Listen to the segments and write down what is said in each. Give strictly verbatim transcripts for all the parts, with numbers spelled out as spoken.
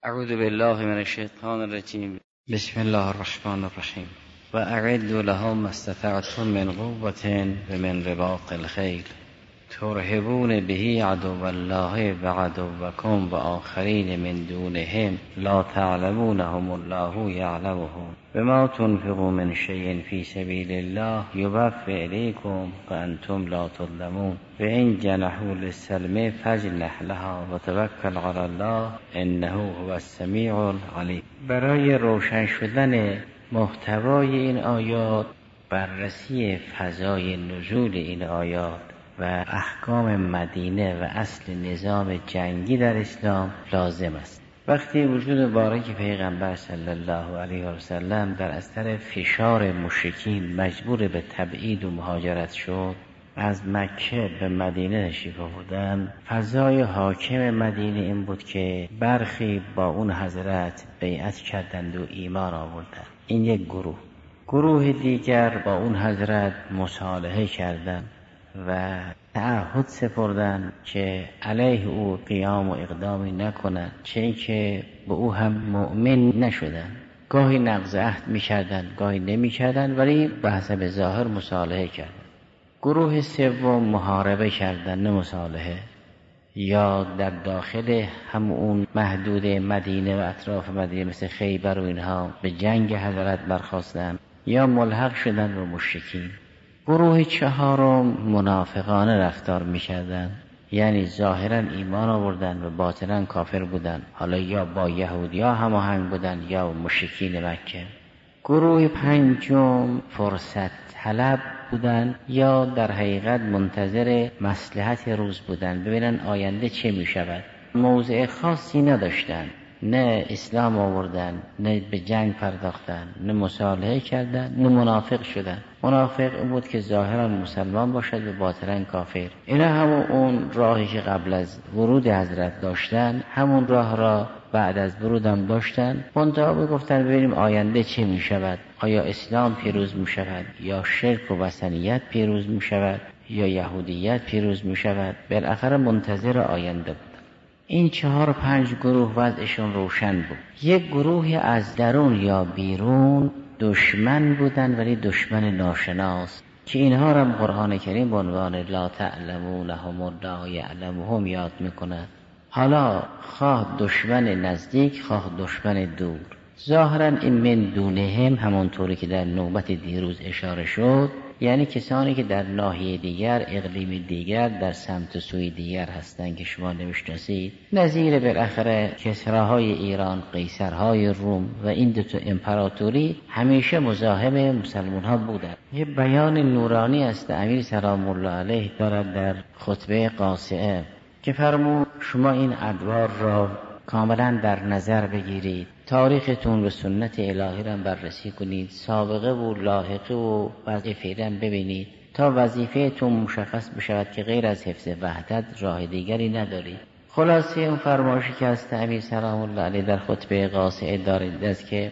اعوذ بالله من الشیطان الرجیم. بسم الله الرحمن الرحیم. و اعدوا لهم ما استطعتم من قوة و من رباط الخیل ترهبون به عدو الله و عدوکم و آخرین من دونهم لا تعلمونهم الله یعلمهم بما تنفقوا من شیء فی سبیل الله یوفی الیکم و انتم لا تظلمون و ان جنحوا للسلم فاجنح لها و توکل علی الله انه هو السمیع العلیم. برای روشن شدن محتوای این آیات، بررسی فضای نزول این آیات و احکام مدینه و اصل نظام جنگی در اسلام لازم است. وقتی وجود مبارک پیغمبر صلی الله علیه و سلم در اثر فشار مشرکین مجبور به تبعید و مهاجرت شد، از مکه به مدینه تشریف آوردند، فضای حاکم مدینه این بود که برخی با اون حضرت بیعت کردند و ایمان آوردند. این یک گروه. گروه دیگر با اون حضرت مصالحه کردند و تعهد سپردن که علیه او قیام و اقدامی نکنند، چه این که به او هم مؤمن نشدن. گاهی نقض عهد میکردن، گاهی نمیکردن، ولی به حسب ظاهر مصالحه کردن. گروه سوم محاربه کردن، نه مصالحه، یا در داخل هم اون محدود مدینه و اطراف مدینه مثل خیبر و اینها به جنگ حضرت برخاستن یا ملحق شدن به مشرکین. گروه چهارم منافقانه رفتار می‌کردند، یعنی ظاهراً ایمان آوردن و باطناً کافر بودن، حالا یا با یهودیا هماهنگ بودن یا مشرکین مکه. گروه پنجم فرصت طلب بودن یا در حقیقت منتظر مصلحت روز بودن، ببینن آینده چه می‌شود. موضع خاصی نداشتن، نه اسلام آوردن، نه به جنگ پرداختن، نه مصالحه کردن، نه منافق شدن. منافق این بود که ظاهرا مسلمان باشد و باطنا کافر. اینا همون اون راهی که قبل از ورود حضرت داشتن، همون راه را بعد از ورودم داشتن. منتها بگفتن ببینیم آینده چه می شود، آیا اسلام پیروز می شود یا شرک و وثنیت پیروز می شود یا یهودیت پیروز می شود. بالاخره منتظر آینده بود. این چهار پنج گروه وضعشون روشن بود. یک گروه از درون یا بیرون دشمن بودن، ولی دشمن ناشناس، که اینها را قرآن کریم به عنوان لا تعلمونهم الله یعلمهم یاد میکند. حالا خواه دشمن نزدیک، خواه دشمن دور. ظاهرا این من دونهم همونطوری که در نوبت دیروز اشاره شد، یعنی کسانی که در ناحیه دیگر، اقلیم دیگر، در سمت سوی دیگر هستند که شما نمیشناسید، نظیر بالاخره کسراهای ایران، قیصرهای روم و این دو تا امپراتوری همیشه مزاحم مسلمان ها بودند. یه بیان نورانی است امیر سلام الله علیه دارد در خطبه قاصعه که فرمود شما این ادوار را کاملا در نظر بگیرید، تاریختون و سنت الهی را بررسی کنید، سابقه و لاحقه و وظیفه را ببینید تا وظیفه‌تون مشخص بشود که غیر از حفظ وحدت راه دیگری ندارید. خلاصه اون فرمایشی که از امیر سلام الله علیه در خطبه قاصعه دارید است که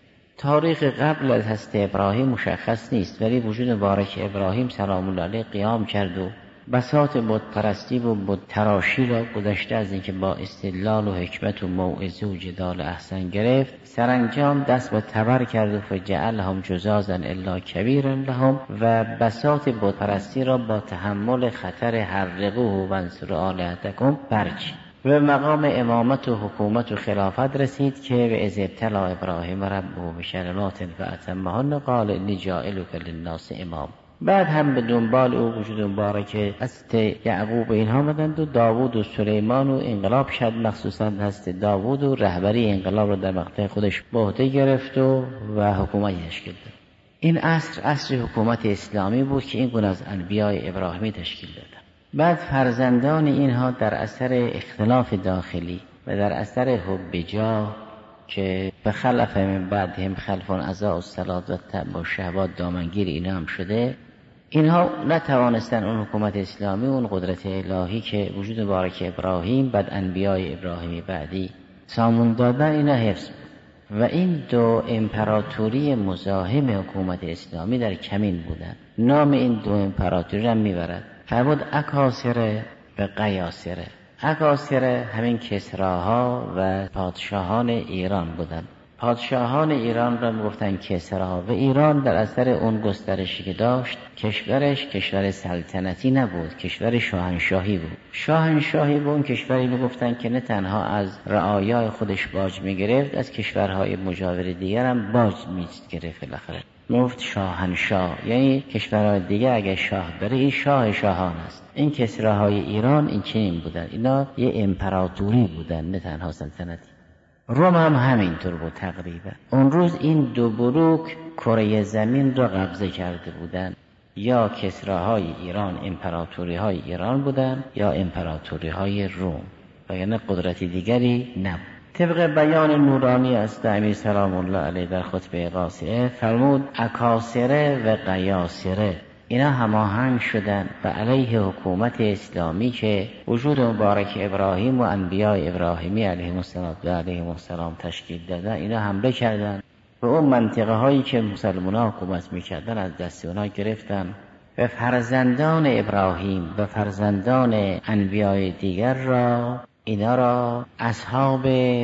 تاریخ قبل از حضرت ابراهیم مشخص نیست، ولی وجود مبارک ابراهیم سلام الله علیه قیام کرد و بساط بت پرستی و بت تراشی را گذشته از اینکه با استدلال و حکمت و موعظه و جدال احسن گرفت، سرانجام دست به تبر کرد و فجعلهم جزازا الا کبیرا لهم و بساط بت پرستی را با تحمل خطر حرقوه و انصروا آلهتکم برچید و مقام امامت و حکومت و خلافت رسید که به اذ ابتلی ابراهیم ربه بکلمات فاتمهن قال انی جاعلک للناس امام. بعد هم به دنبال او وجود مبارک حضرت یعقوب اینها آمدند و داوود و سلیمان و انقلاب شد، مخصوصا حضرت داوود و رهبری انقلاب را در مقطع خودش به عهده گرفت و, و حکومت تشکیل داد. این عصر عصر حکومت اسلامی بود که این گونه از انبیاء ابراهیمی تشکیل دادند. بعد فرزندان اینها در اثر اختلاف داخلی و در اثر حب جاه که به خلف من بعدهم خلفون اضاعوا الصلاة و اتبعوا الشهوات دامنگیر اینا هم شده، اینها نتوانستن اون حکومت اسلامی، اون قدرت الهی که وجود مبارک ابراهیم بعد انبیاء ابراهیمی بعدی سامون دادن، اینا حفظ بود. و این دو امپراتوری مزاحم حکومت اسلامی در کمین بودن. نام این دو امپراتوری را میبرد، فرمود اکاسره و قیاسره. اکاسره همین کسراها و پادشاهان ایران بودند. پادشاهان ایران را میگفتن کسرا و ایران در اثر اون گسترشی که داشت کشورش کشور سلطنتی نبود، کشور شاهنشاهی بود. شاهنشاهی بود اون کشوری میگفتن که نه تنها از رعایای خودش باج میگرفت، از کشورهای مجاور دیگر هم باج میگرفت. بالاخره میگفت شاهنشاه، یعنی کشورهای دیگه اگه شاه داره این شاه شاهان است. این کسراهای ایران این چنین بودن، اینا یه امپراتوری بودن نه تنها سلطنتی. روم هم همینطور بود تقریبا. اون روز این دو بلوک کره زمین را قبضه کرده بودند. یا کسراهای ایران امپراتوری های ایران بودند یا امپراتوری های روم و یعنی قدرتی دیگری نبود. طبق بیان نورانی است امیر سلام الله علیه در خطبه قاصره فرمود اکاسره و قیاسره اینا هماهنگ شدن و علیه حکومت اسلامی که وجود مبارک ابراهیم و انبیاء ابراهیمی علیهم السلام و علیهم السلام تشکیل دادن، اینا حمله کردن و اون منطقه هایی که مسلمان ها حکومت میکردن از دست اونا گرفتن و فرزندان ابراهیم و فرزندان انبیاء دیگر را اینا را اصحاب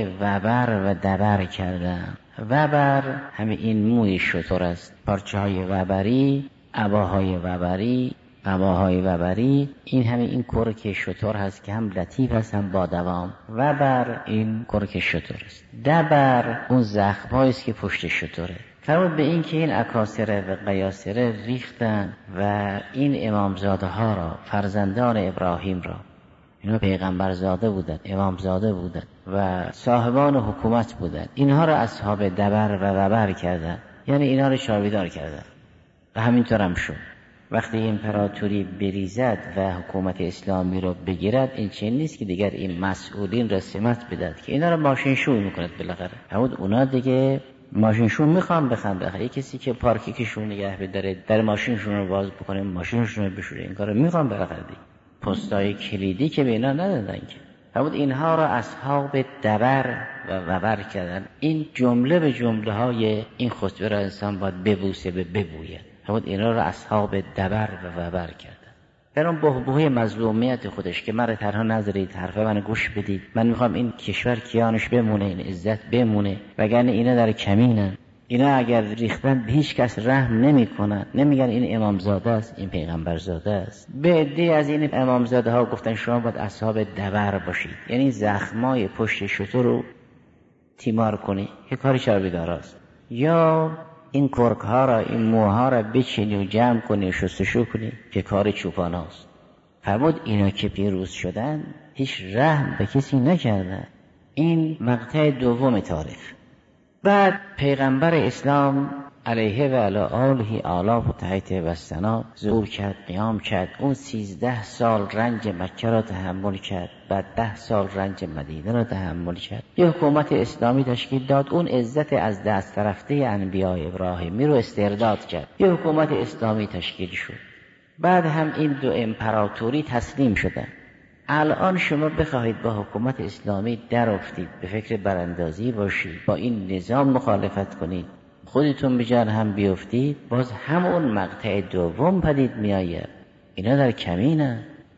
وبر و دبر کردن. وبر همین این موی شتر است، پارچه های وبری، عباهای وبری، قباهای وبری، این همین این کرک شتر هست که هم لطیف هست هم با دوام. وبر این کرک شتر است. دبر اون زخم‌هایی است که پشت شتره. فرمود به این که این اکاسره و قیاسره ریختن و این امامزاده ها را، فرزندان ابراهیم را، اینا پیغمبرزاده بودن، امامزاده بودن و صاحبان حکومت بودن، اینها را اصحاب دبر و وبر کردن، یعنی اینا را چاودار کردن. و همینطور هم شد. وقتی امپراتوری بریزد و حکومت اسلامی رو بگیرد، این چنین نیست که دیگر این مسئولین را سمت بدهد که اینا را ماشین شوی میکند. بالاخره همون اونا دیگه ماشین شون میخوام بخوام بخره. کسی که پارکی که شون نگه بداره در ماشینشون رو باز بکنه، ماشینشون رو بشوره، این کارو میخوام بالاخره دیگه. پستای کلیدی که به اینا ندادن که. همون اینها را اصحاب دبر و وبر کردن. این جمله به جمله های این خطبه را انسان باید ببوسه به ببوید. همون اینا را اصحاب دبر و وبر کردن. در اون بحبوحه مظلومیت خودش که مرا تنها نذارید، حرف من گوش بدید، من میخوام این کشور کیانش بمونه، این عزت بمونه، وگرنه اینا در کمینن. اینا اگر ریختن به هیچ کس رحم نمی کنن، نمیگن این امامزاده است، این پیغمبرزاده است. به عده از این امامزاده ها گفتن شما باید اصحاب دبر باشید، یعنی زخمای پشت شتر رو تیمار کنی که کاری چربیداراست، یا این کرک ها را، این موها را بچینی و جمع کنی و شستشو کنی که کار چوپاناست. فرمود اینا که پیروز شدن هیچ رحم به کسی نکردن. این مقطع دوم تاریخ. بعد پیغمبر اسلام علیه و علی آله آلاف و تحت و سنا ظهور کرد، قیام کرد. اون سیزده سال رنج مکه را تحمل کرد، بعد ده سال رنج مدینه را تحمل کرد. یه حکومت اسلامی تشکیل داد، اون عزت از دست رفته انبیاء ابراهیمی رو استرداد کرد. یه حکومت اسلامی تشکیل شد. بعد هم این دو امپراتوری تسلیم شدن. الان شما بخواهید با حکومت اسلامی در افتید، به فکر براندازی باشید، با این نظام مخالفت کنید، خودتون به جان هم بیفتید، باز همون مقطع دوم پدید می آید. اینا در کمینه.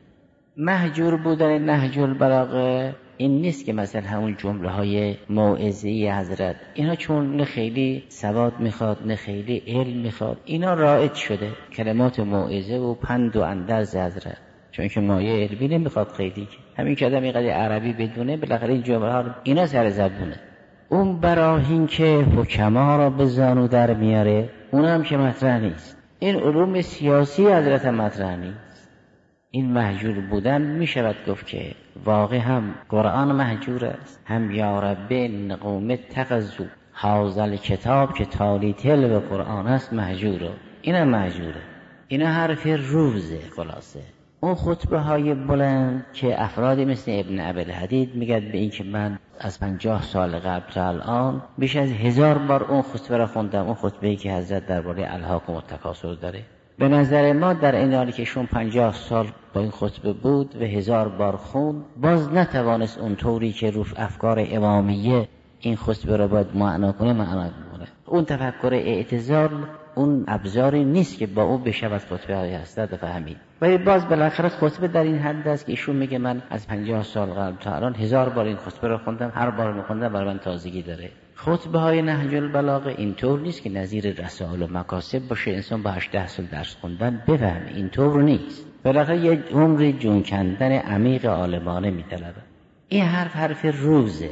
مهجور بودن نهج البلاغه این نیست که مثلا همون جمله های موعظه‌ای حضرت، اینا چون نه خیلی سواد میخواد نه خیلی علم میخواد، اینا رایج شده کلمات موعظه و پند و اندرز حضرت، چون که مایه علمی نمیخواد خیلی. همین که آدم اینقدر عربی بدونه بالاخره این جمله ها اینا سر زبونه. اون براهین که حکما را به زانو در میاره اونم که مطرح نیست. این علوم سیاسی حضرت مطرح نیست. این مهجور بودن میشود گفت که واقع هم قرآن مهجور است، هم یا رب نقوم تقضو حاضل کتاب که تالی تل به قرآن است مهجوره. اینم مهجوره. اینا حرف روزه. خلاصه اون خطبه های بلند که افرادی مثل ابن ابی‌الحدید میگد به این که من از پنجاه سال قبل تا الان بیش از هزار بار اون خطبه را خوندم، اون خطبه‌ای که حضرت درباره الهاکم التکاثر داره. به نظر ما در این حالی که شون پنجاه سال با این خطبه بود و هزار بار خوند، باز نتوانست اون طوری که روف افکار امامیه این خطبه را باید معنا کنه معنا کنه. اون تفکر اعتزال اون ابزاری نیست که با او بشود خطبه های حضرت فهمید. ولی باز بالاخره خطبه در این حد است که ایشون میگه من از پنجاه سال قبل تا الان هزار بار این خطبه رو خوندم، هر بار میخوندم برای من تازگی داره. خطبه های نهج البلاغه اینطور نیست که نظیر رسائل و مکاسب باشه انسان با هجده سال درس خوندن بفهمه، اینطور نیست. بالاخره یک عمر جون کندن عمیق عالمانه میطلبه. این حرف حرف روزه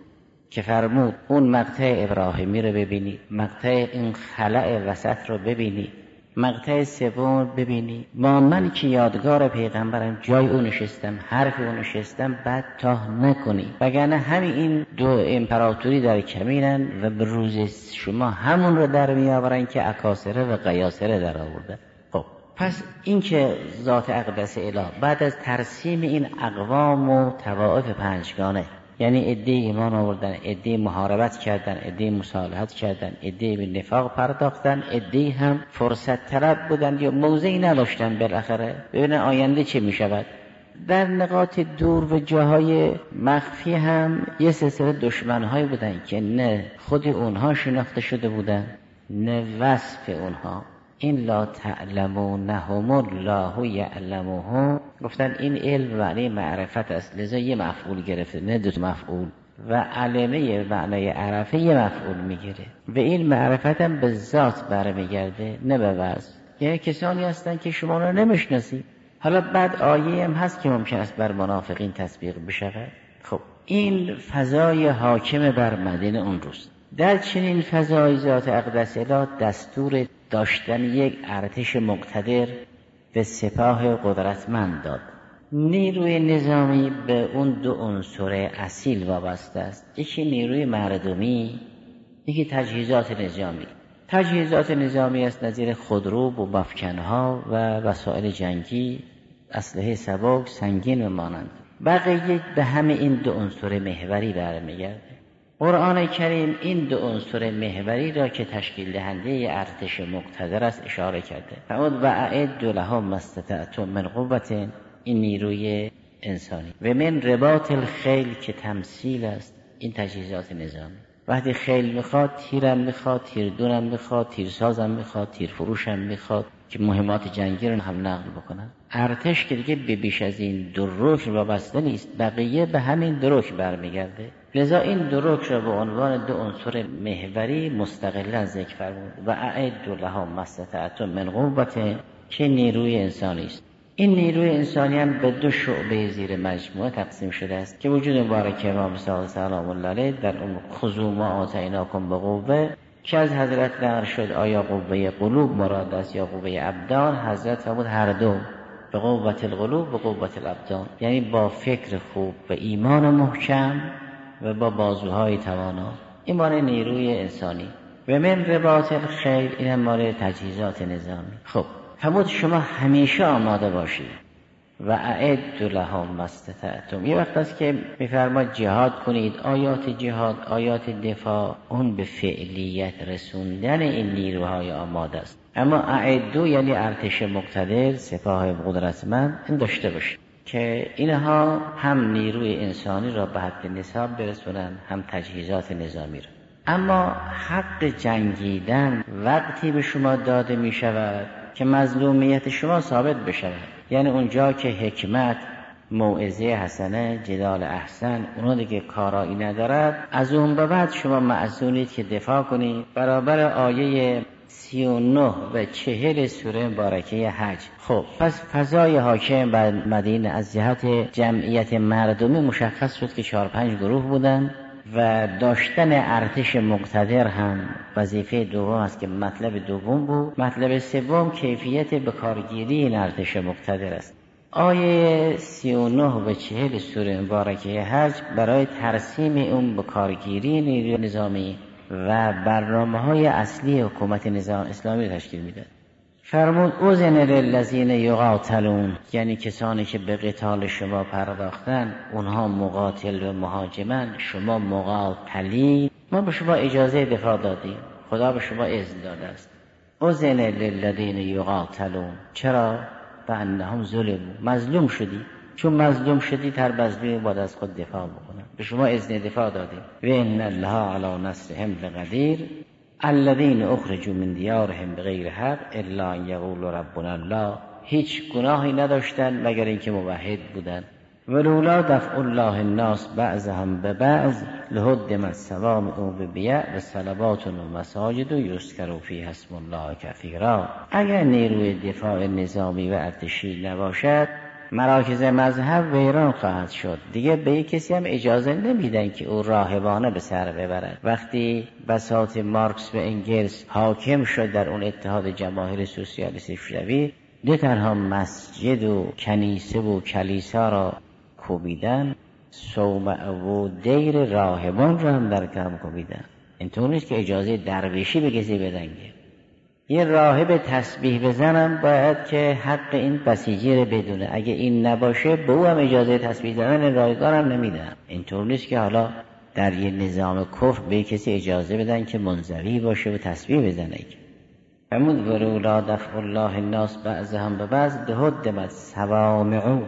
که فرمود اون مقطع ابراهیمی رو ببینی، مقطع این خلأ وسط رو ببینی، مقطع سوم ببینی. با من که یادگار پیغمبرم جای اون نشستم، حرف اون نشستم، بعد تا نکنی، وگرنه همین این دو امپراتوری در کمینن و به روز شما همون رو در میآورن که اکاسره و قیاسره در آورده. خب پس این که ذات اقدس اله بعد از ترسیم این اقوام و طوائف پنجگانه، یعنی عده ایمان آوردن، عده محاربت کردن، عده مصالحت کردن، عده به نفاق پرداختن، عده هم فرصت طلب بودن یا موضعی نداشتن بالاخره ببینن آینده چه می شود. در نقاط دور و جاهای مخفی هم یه سلسله دشمن‌هایی بودن که نه خود اونها شناخته شده بودن نه وصف اونها. این لا تعلمونهم الله یعلمهم، گفتن این علم معنی معرفت است، لذا یه مفعول گرفته نه دو مفعول، و علمه معنی عرفه یه مفعول میگیره. به این معرفت هم به ذات برمیگرده نه به وصف. یعنی کسانی هستن که شما رو نمیشناسی. حالا بعد آیه هم هست که ممکن است بر منافقین تطبیق بشود. خب این فضای حاکم بر مدینه اون روز. در چنین فضای ذات اقدس اله دستور داشتن یک ارتش مقتدر به سپاه قدرتمند داد. نیروی نظامی به اون دو عنصر اصیل وابسته است، یکی نیروی مردمی، یکی تجهیزات نظامی. تجهیزات نظامی است نظیر خودروب و مفکنها و وسایل جنگی، اسلحه سبک، سنگین و مانند. بقیه به همه این دو عنصر محوری برمیگرده. قرآن کریم این دو عنصر محوری را که تشکیل دهنده ارتش مقتدر است اشاره کرده. فرمود و اعدوا لهم ما استطعتم من قوة، این نیروی انسانی، و من رباط الخیل که تمثیل است این تجهیزات نظامی. وقتی خیل میخواد تیرم میخواد، تیردونم میخواد، تیرسازم میخواد، تیرفروشم میخواد که مهمات جنگی رو هم نقل بکنن. ارتش که دیگه به بیش از این دو رکن وابسته نیست، بقیه به همین دو رکن برمیگرده. لذا این دو رکن را به عنوان دو عنصر محوری مستقلا ذکر فرمود و اعدوا لهم ما استطعتم من قوة که نیروی انسانی است. این نیروی انسانی هم به دو شعبه زیر مجموعه تقسیم شده است که وجود مبارک امام صادق سلام الله علیه در اون خذوا ما آتیناکم بقوة که از حضرت نقل شد آیا قوه قلوب مراد است یا قوه ابدان. حضرت فرمود هر دو، به قوة القلوب و قوة الابدان، یعنی با فکر خوب و ایمان محکم و با بازوهای توانا. این معنی نیروی انسانی. و من رباط الخیل این هم معنی تجهیزات نظامی. خب فرمود شما همیشه آماده باشید و اعدوا لهم ما استطعتم. یه وقت است که میفرماد جهاد کنید، آیات جهاد، آیات دفاع، اون به فعلیت رسوندن این نیروهای آماده است. اما اعدوا یعنی ارتش مقتدر، سپاه قدرتمند این داشته باشید که اینها هم نیروی انسانی را به حد نصاب برسونن هم تجهیزات نظامی را. اما حق جنگیدن وقتی به شما داده می شود که مظلومیت شما ثابت بشود، یعنی اونجا که حکمت، موعظه حسنه، جدال احسن اونو دیگه کارایی ندارد، از اون به بعد شما معذورید که دفاع کنید برابر آیه سی و نه و چهل سوره مبارکه حج. خب پس فضای حاکم بر مدینه از جهت جمعیت مردمی مشخص شد که چهار پنج گروه بودن و داشتن ارتش مقتدر هم وظیفه دوم است که مطلب دوم بود. مطلب سوم کیفیت بکارگیری این ارتش مقتدر است. آیه سی و نه و چهل سوره مبارکه حج برای ترسیم اون بکارگیری نیروی نظامی و برنامه‌های اصلی حکومت نظام اسلامی تشکیل میده. فرمود اذن للذین یقاتلون، یعنی کسانی که به قتال شما پرداختن اونها مقاتل و مهاجمن، شما مقاتلی، ما به شما اجازه دفاع دادیم، خدا به شما اذن داده است. اذن للذین یقاتلون، چرا؟ فانهم ظلموا، مظلوم شدی، چون مظلوم شدی هر مظلومی باید از خود دفاع بکنه، به شما اذن دفاع دادیم. و ان الله علی نصرهم لقدیر، الذین اخرجوا من دیارهم بغیر حق الا ان یقولوا ربنا الله، هیچ گناهی نداشتن مگر اینکه موحد بودن. ولولا دفع الله الناس بعضهم ببعض لهدمت صوامع و بیع و صلوات و مساجد و یذکر فیها اسم الله کثیرا. اگر نیروی دفاع نظامی و ارتشی نباشد مراکز مذهب ویران خواهد شد. دیگه به کسی هم اجازه نمیدن که او راهبانه به سر ببرد. وقتی بساط مارکس و انگلس حاکم شد در اون اتحاد جماهیر سوسیالیستی شوروی، نه تنها مسجد و کنیسه و کلیسا را کوبیدن، صومعه و دیر راهبان را هم در کم کوبیدن. اینطور نیست که اجازه درویشی به کسی بدن. یه راهب تسبیح بزنم باید که حق این بسیجی رو بدونه، اگه این نباشه به او هم اجازه تسبیح زدن رایگان هم نمیدن. اینطور نیست که حالا در یه نظام کفر به کسی اجازه بدن که منزوی باشه و تسبیح بزنه. فرمود ولولا دفع الله الناس بعضهم ببعض لهدمت صوامع و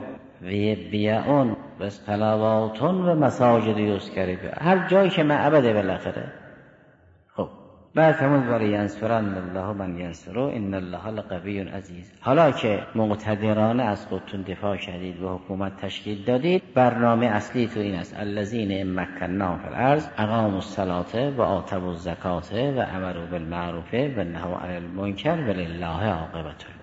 بیع و صلوات و مساجد یذکر فیها، هر جایی که معبده بالاخره. خب بعد فرمود ولی ینصرن الله من ینصره ان الله لقوی عزیز. حالا که مقتدرانه از خودتون دفاع کردید و حکومت تشکیل دادید، برنامه اصلی تو این است الذین مکناهم فی الارض اقاموا الصلاة و آتوا الزکاة و امروا بالمعروف و نهوا عن المنکر ولله عاقبة الامور.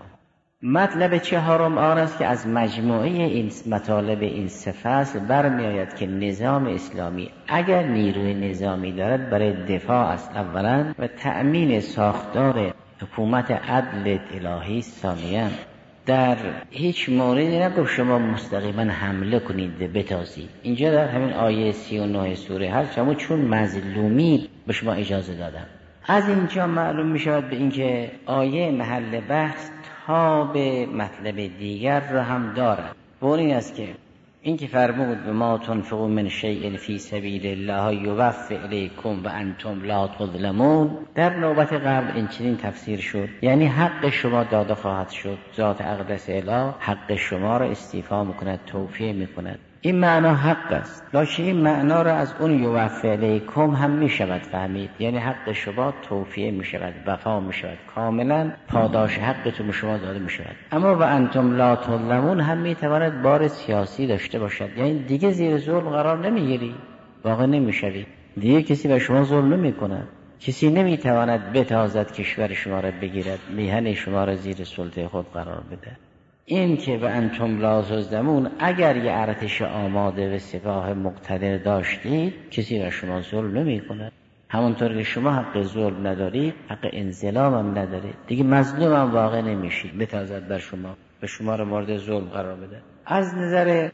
مطلب چهارم آن است که از مجموعه این مطالب این سه فصل برمی آید که نظام اسلامی اگر نیروی نظامی دارد برای دفاع است اولا و تأمین ساختار حکومت عدل الهی ثانیا. در هیچ موردی نگفت شما مستقیما حمله کنید بتازید. اینجا در همین آیه سی و نه سوره هست شما چون مظلومی به شما اجازه دادم. از اینجا معلوم می شود به اینکه آیه محل بحث ها به مطلب دیگر را هم دارد. و این است که این که فرمود به ما تنفقوا من شیء فی سبیل الله یوفی الیکم و انتم لا تظلمون، در نوبت قبل این چنین تفسیر شد، یعنی حق شما داده خواهد شد، ذات اقدس اله حق شما را استیفا میکند، توفیه میکند. این معنا حق است، لکن این معنا را از اون یوفی الیکم هم میشود فهمید، یعنی حق شما توفیه میشود، وفا میشود، کاملا پاداش حقتون به شما داده میشود. اما و انتم لا تظلمون هم میتواند بار سیاسی داشته باشد، یعنی دیگه زیر ظلم قرار نمیگیری، واقع نمیشوی، دیگه کسی به شما ظلم نمیکند، کسی نمیتواند بتازد کشور شما را بگیرد، میهن شما را زیر سلطه خود قرار بده. این که به انتم لا تظلمون، اگر یه ارتش آماده و سپاه مقتدر داشتید کسی را شما ظلم نمی کند. همونطور که شما حق ظلم ندارید حق انظلام هم ندارید، دیگه مظلوم هم واقع نمیشید بتازد بر شما، به شما را مورد ظلم قرار بده. از نظر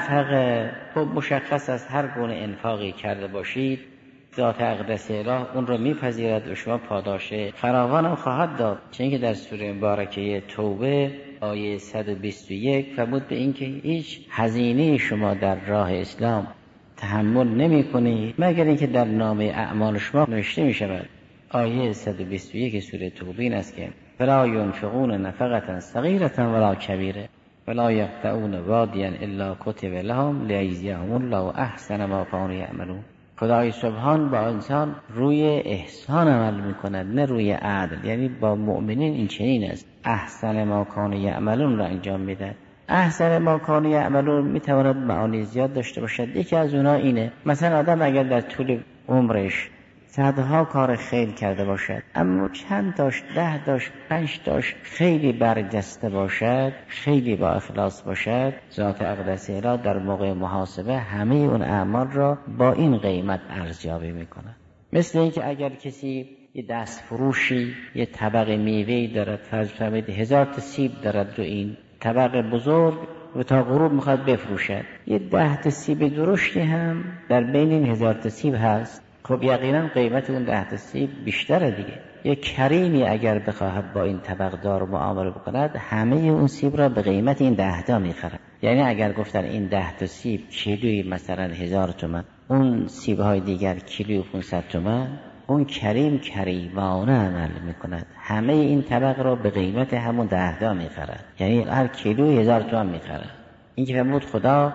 نفقه خب مشخص است هر گونه انفاقی کرده باشید ذات اقدس اله اون رو میپذیرد و شما پاداش فراوان هم خواهد داد. چون که در سوره مبارکه توبه آیه صد و بیست و یک فرمود به این که هیچ هزینه شما در راه اسلام تحمل نمی کنید مگر اینکه در نامه اعمال شما نوشته می شود. آیه صد و بیست و یک سوره توبه این است که فلا ينفقون نفقة صغيرة ولا كبيرة ولا يقطعون واديا الا كتب لهم ليجزيهم الله احسن ما كانوا يعملون. خدای سبحان با انسان روی احسان عمل میکند نه روی عدل، یعنی با مؤمنین این چنین است، احسن ما کانوا یعملون را انجام میدن. احسن ما کانوا یعملون میتواند معانی زیاد داشته باشد. یکی از اونها اینه مثلا آدم اگر در طول عمرش صدها کار خیر کرده باشد اما چند تاش ده تاش پنج تاش خیلی برجسته باشد، خیلی با اخلاص باشد، ذات اقدس اله در موقع محاسبه همه اون اعمال را با این قیمت ارزیابی میکنه. مثل اینکه اگر کسی یه دست فروشی یه طبق میوه‌ای دارد، فرض فرمایید هزار تا سیب دارد و این طبق بزرگ و تا غروب میخواد بفروشد، یه ده تا سیب درشتی هم در بین این هزار تا سیب هست، خب یقینا قیمت اون ده تا سیب بیشتره دیگه. یک کریمی اگر بخواهد با این طبقدار معامله بکند همه اون سیب را به قیمت این ده تا میخرد. یعنی اگر گفتن این ده تا سیب کیلویی مثلا هزار تومان، اون سیب های دیگر کیلویی پانصد تومان، اون کریم کریمانه عمل میکند، همه این طبق را به قیمت همون ده تا میخرد، یعنی هر کیلویی هزار تومان میخرد. این که فرمود خدا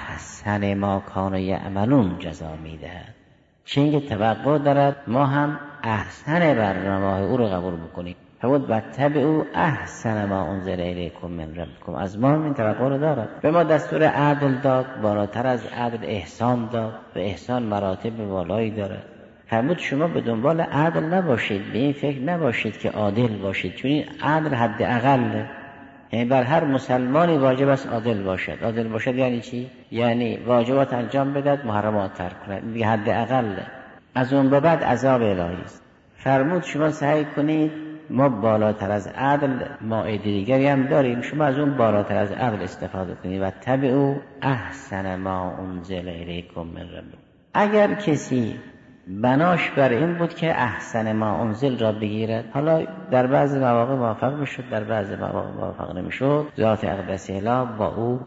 احسن ما کانوا یعملون جزا میدهد، چون که توقع دارد ما هم احسن برنامه او رو قبول بکنید. فرمود واتبعوا احسن ما انزل الیکم من ربکم. از ما این توقع رو دارد. به ما دستور عدل داد، بالاتر از عدل احسان داد و احسان مراتب بالایی داره. فرمود شما به دنبال عدل نباشید، به این فکر نباشید که عادل باشید، چون این عدل حد اقله. یعنی بر هر مسلمانی واجب است عادل باشد. عادل باشد یعنی چی؟ یعنی واجبات انجام بدهد، محرمات ترک کند. این دیگه حد اقله. از اون به بعد عذاب الهی است. فرمود شما سعی کنید، ما بالاتر از عدل مائده دیگری هم داریم، شما از اون بالاتر از عدل استفاده کنید. و تبعوا احسن ما انزل الیکم من ربکم. اگر کسی بناش بر این بود که احسن ما انزل را بگیرد، حالا در بعض مواقع موافق میشد، در بعض مواقع موافق نمیشد، ذات اقدس اله با او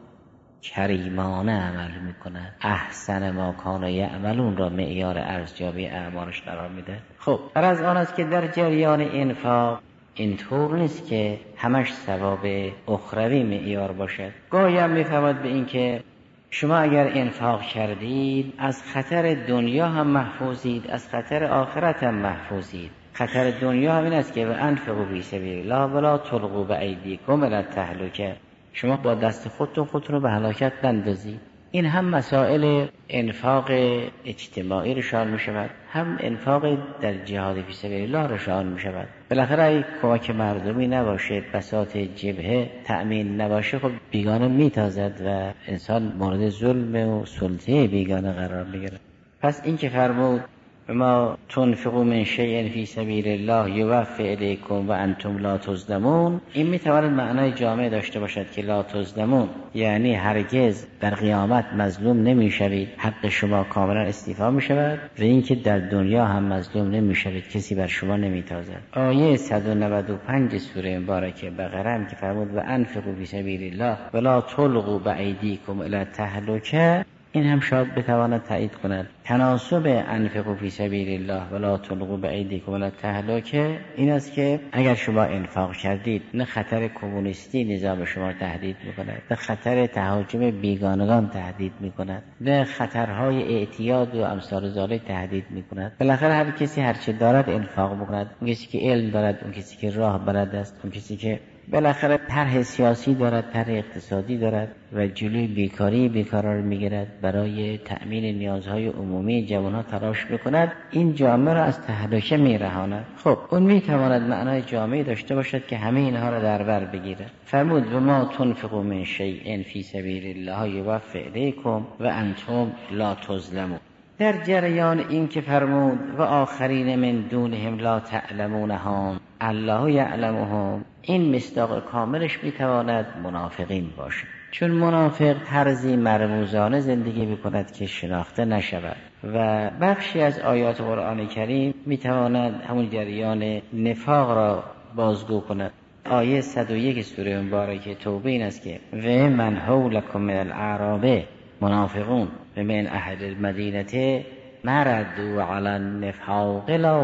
کریمانه عمل میکند. احسن ما کان یعملون را معیار ارزیابی اعمالش قرار میده. خب غرض آن است که در جریان انفاق اینطور نیست که همش ثواب اخروی معیار باشد. گاهی هم میفهمد به این که شما اگر انفاق کردید از خطر دنیا هم محفوظید، از خطر آخرت هم محفوظید. خطر دنیا هم این است که انفقوا فی سبیل الله ولا تلقوا بایدیکم الی التهلکه. شما با دست خودتون خودتون رو به هلاکت نندازید. این هم مسائل انفاق اجتماعی رشان می شود، هم انفاق در جهاد فی سبیل الله رشان می شود. بالاخره اگه کمک مردمی نباشه، بساط جبهه تأمین نباشه، خب بیگانه می تازد و انسان مورد ظلم و سلطه بیگانه قرار می گیرد. پس این که فرمود ما تنفقوا من شیء فی سبیل الله یوفی الیکم و انتم لا تظلمون، این میتواند معنای جامع داشته باشد که لا تظلمون یعنی هرگز در قیامت مظلوم نمیشوید، حق شما کاملا استیفا میشود، و اینکه در دنیا هم مظلوم نمیشوید، کسی بر شما نمیتازد. آیه صد و نود و پنج سوره مبارکه بقره هم که فرمود و انفقوا فی سبیل الله ولا تلقوا بایدیکم الی التهلکه، این هم شاید بتواند تایید کند تناسب انفقوا فی سبیل الله ولا تلقوا بایدیکم الی التهلکه این است که اگر شما انفاق کردید، نه خطر کمونیستی نظام شما را تهدید میکند، نه خطر تهاجم بیگانگان تهدید میکند، نه خطرهای اعتیاد و امثال ذالک تهدید میکند. بالاخره هر کسی هر چه دارد انفاق میکند. اون کسی که علم دارد، اون کسی که راه بلد است، اون کسی که بالاخره طرح سیاسی دارد، طرح اقتصادی دارد و جلوی بیکاری بیکارا را میگیرد، برای تأمین نیازهای عمومی جوانها تلاش میکند، این جامعه را از تهلکه میرهاند. خب اون میتواند معنای جامعه داشته باشد که همه اینها را در بر بگیرد. فرمود و ما تنفقوا من شیء فی سبیل الله یوفی الیکم و انتم لا تظلمون. در جریان این که فرمود و آخرین من دونهم لا تعلمونهم الله یعلمهم، این مصداق کاملش میتواند منافقین باشد، چون منافق طرزی مرموزانه زندگی میکند که شناخته نشود و بخشی از آیات قرآن کریم میتواند همون جریان نفاق را بازگو کند. آیه صد و یک سوره مبارکه توبه این است که و من حولکم من الاعراب منافقون و من اهل المدینه مردوا علی النفاق لا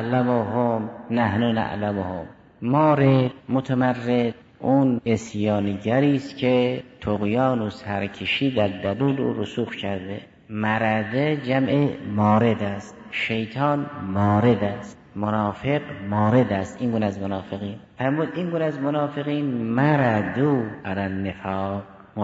تعلمهم نحن نعلمهم. مارد متمرد اون عصیانگری است که طغیان و سرکشی در دلول و رسوخ کرده. مرده جمع مارد است، شیطان مارد است، منافق مارد است. این گونه از منافقین فرمود این گونه از منافقین مردو علی النفاق،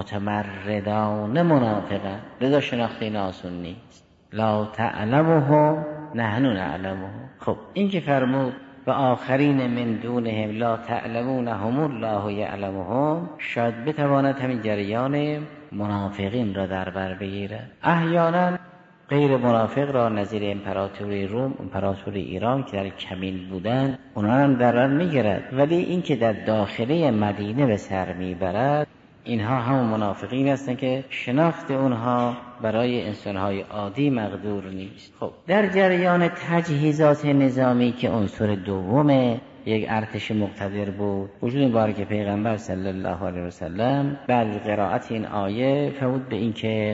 متمردان منافقن، لذا شناخت این آسون نیست. لا تعلمهم نحن نعلمهم. خب این که فرمود و آخرین من دونهم لا تعلمونهم الله یعلمهم، شاید بتواند همین جریان منافقین را در بر بگیرد. احیانا غیر منافق را نظیر امپراتوری روم، امپراتوری ایران که در کمین بودند، اونها هم در بر میگیرد، ولی این که در داخله مدینه به سر میبرد، اینها هم منافقین هستند که شناخت اونها برای انسانهای عادی مقدور نیست. خب در جریان تجهیزات نظامی که عنصر دوم یک ارتش مقتدر بود، وجود مبارک پیغمبر صلی الله علیه و سلم بعد قرائت این آیه فرمود به این که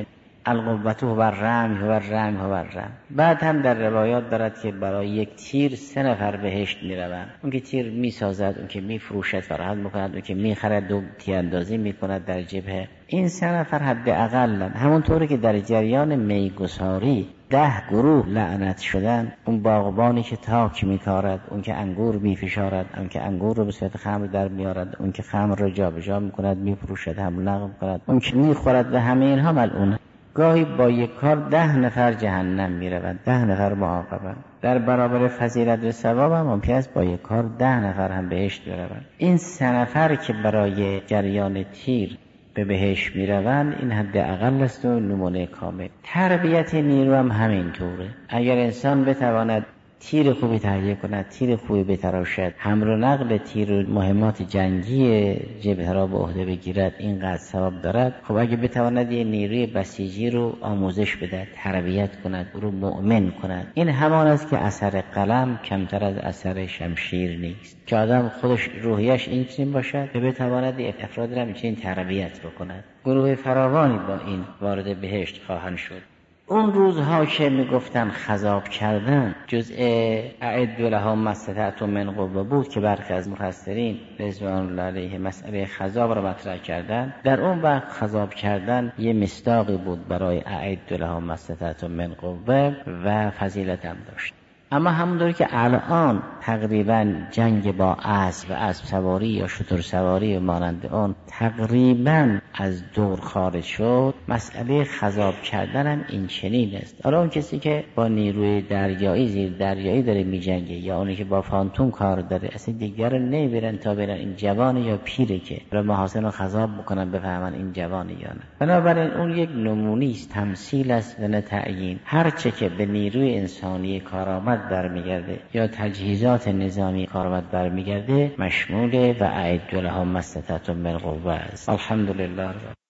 القوة و الرمی و الرمی و الرمی. بعد هم در روایات دارد که برای یک تیر سه نفر بهشت میروند. اون که تیر میسازد، اون که میفروشد فراحت میکند، اون که میخرد و تیراندازی میکند در جبهه. این سه نفر حداقل. همونطوری که در جریان میگساری ده گروه لعنت شدن، اون باغبانی که تاک میکارد، اون که انگور میفشارد، اون که انگور رو به صورت خمر در میارد، اون که خمر رو جابجا میکند میفروشد هم نقل میکند، اون که میخورد، و همه اینها ملعونه. گاهی با یک کار ده نفر جهنم میروند، ده نفر معاقبند. در برابر فضیلت و ثواب هم ممکن است با یک کار ده نفر هم بهشت بروند. این سه نفر که برای جریان تیر به بهشت میروند، این حد اقل است و نمونه کامل. تربیت نیرو هم همینطوره. اگر انسان بتواند تیر خوبی تهیه کند، تیر خوبی بتراشد، حمل و نقل تیر و مهمات جنگی جبهه را به عهده بگیرد، اینقدر ثواب دارد. خب اگه بتواند یه نیروی بسیجی رو آموزش بده، تربیت کند، او رو مؤمن کند، این همان است که اثر قلم کمتر از اثر شمشیر نیست. که آدم خودش روحیش این چنین باشد که بتواند افراد را این تربیت بکند. گروه فراوانی با این وارد بهشت خواهند شد. اون روزها که میگفتن خضاب کردن جزء اعدوا لهم ما استطعتم من قوة بود که برخی از مفسرین رضوان الله علیه مسئله خضاب را مطرح کردن. در اون وقت خضاب کردن یه مصداقی بود برای اعدوا لهم ما استطعتم من قوة و فضیلت هم داشت. اما همونطور که الان تقریبا جنگ با اسب و اسب سواری یا شتر سواری و مانند اون تقریبا از دور خارج شد، مسئله خضاب کردن هم این چنین است. حالا اون کسی که با نیروی دریایی زیر دریایی داره می جنگه یا اونی که با فانتوم کار داره، اصلا دیگر رو نمیبرن تا برن این جوانه یا پیره که را محاسن رو خضاب بکنن بفهمن این جوانه یا نه. بنابراین اون یک نمونه است، تمثیل است و نه تعیین. هرچه که به نیروی انسانی کارآمد برمیگرده یا تجهیزات نظامی کارآمد برمیگرده مشمول و اعدوا لهم ما استطعتم من قوة است. الحمدلله.